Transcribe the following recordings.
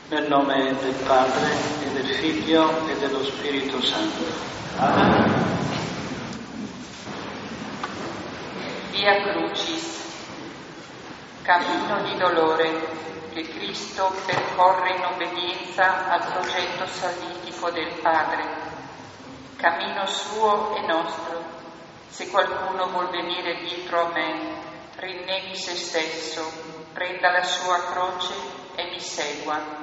Nel nome del Padre, e del Figlio, e dello Spirito Santo. Amen. Via Crucis, cammino di dolore che Cristo percorre in obbedienza al progetto salvifico del Padre, cammino suo e nostro. Se qualcuno vuol venire dietro a me, rinneghi se stesso, prenda la sua croce e mi segua.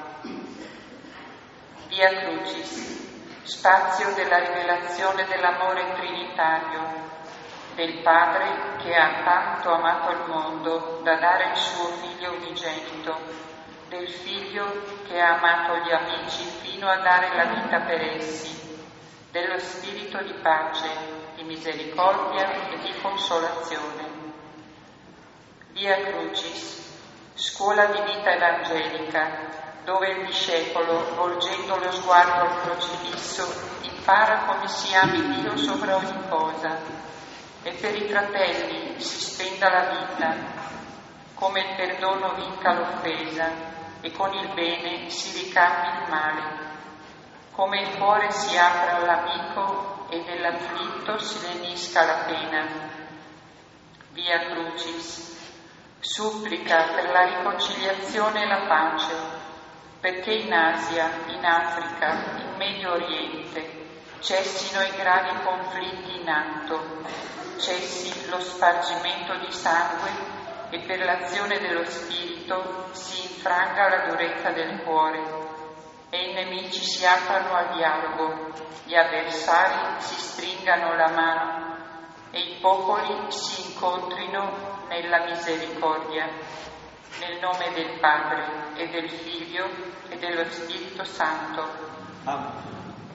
Via Crucis, spazio della rivelazione dell'amore trinitario, del Padre che ha tanto amato il mondo da dare il suo Figlio unigenito, del Figlio che ha amato gli amici fino a dare la vita per essi, dello Spirito di pace, di misericordia e di consolazione. Via Crucis, scuola di vita evangelica, dove il discepolo, volgendo lo sguardo al crocifisso, impara come si ami Dio sopra ogni cosa, e per i fratelli si spenda la vita, come il perdono vinca l'offesa e con il bene si ricambi il male, come il cuore si apra all'amico e nell'afflitto si lenisca la pena. Via Crucis, supplica per la riconciliazione e la pace, perché in Asia, in Africa, in Medio Oriente cessino i gravi conflitti in atto, cessi lo spargimento di sangue e per l'azione dello Spirito si infranga la durezza del cuore e i nemici si aprano al dialogo, gli avversari si stringano la mano e i popoli si incontrino nella misericordia. Nel nome del Padre e del Figlio e dello Spirito Santo. Amen.